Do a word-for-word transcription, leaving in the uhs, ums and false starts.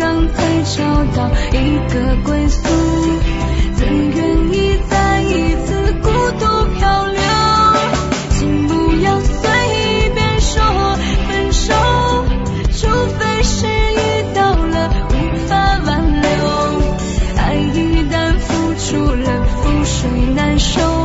样会找到一个归宿？怎愿意再一次孤独漂流？请不要随便说分手，除非是遇到了无法挽留。爱一旦付出了，覆水难收。